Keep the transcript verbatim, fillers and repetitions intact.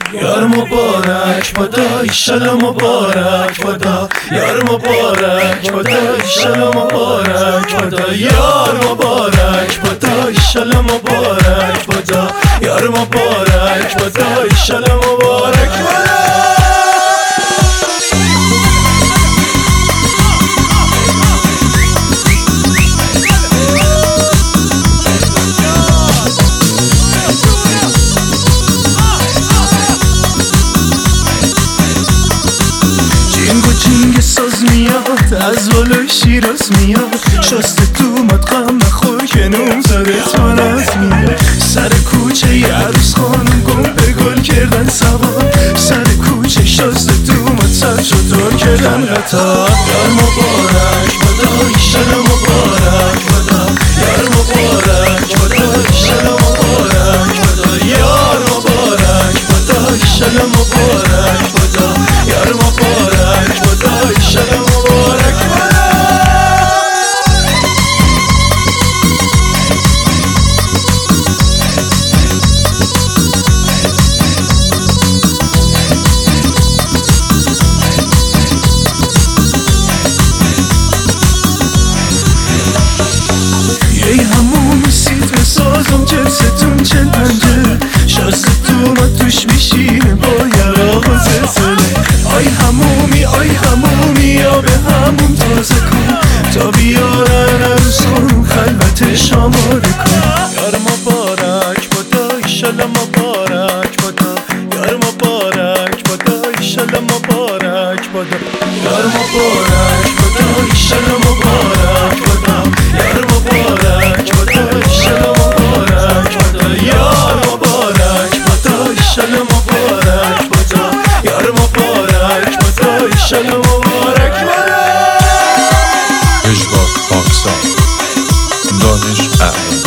یار مبارک بادا ایشالا مبارک بادا یار مبارک بادا ایشالا مبارک بادا یار مبارک بادا ایشالا مبارک بادا یار مبارک بادا ایشالا مبارک بادا ساز میاد از بالای شیراز میاد شسته تو مدغم نخور که نوم زده تا از میاد سر کوچه ی عروس خانم گم به گل کردن سوار سر کوچه شسته تو مد سر شطور کردن قطار یار مبارک بادا ایشالا مبارک بادا یار مبارک بادا ایشالا مبارک بادا یار مبارک بادا ایشالا مبارک بادا یار مبارک بادا ایشالا مبارک بادا یه همون سیت بسازم جلستون چل پنجه شاستون و توش میشینه با یراق و زلزله آی همومی آی همومی یا به همون تازه کن تا بیارن عروس خانم خلوتش آماده کن یار مبارک بادا ایشالا مبارک بادا یار مبارک بادا ایشالا مبارک بادا یار مبارک بادا ایشالا مبارک بادا یار مبارک بادا ایشالا مبارک بادا یار مبارک بادا ایشالا مبارک بادا یار مبارک بادا ایشالا مبارک بادا اجبار پاکستان دانش احمد